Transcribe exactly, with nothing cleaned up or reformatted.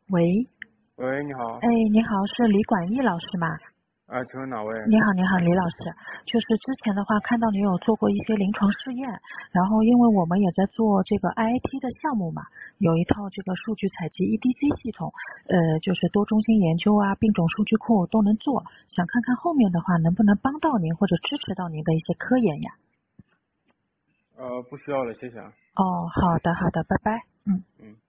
喂， 喂，你好。 哎，你好，是李管义老师吗？ 啊，请问哪位？ 你好，你好，李老师，就是之前的话看到你有做过一些临床试验，然后因为我们也在做这个 I I T 的项目嘛，有一套这个数据采集 E D C 系统，呃，就是多中心研究啊，病种数据库都能做，想看看后面的话能不能帮到您或者支持到您的一些科研呀？ 呃，不需要了，谢谢啊。 哦，好的，好的，拜拜，嗯。 嗯。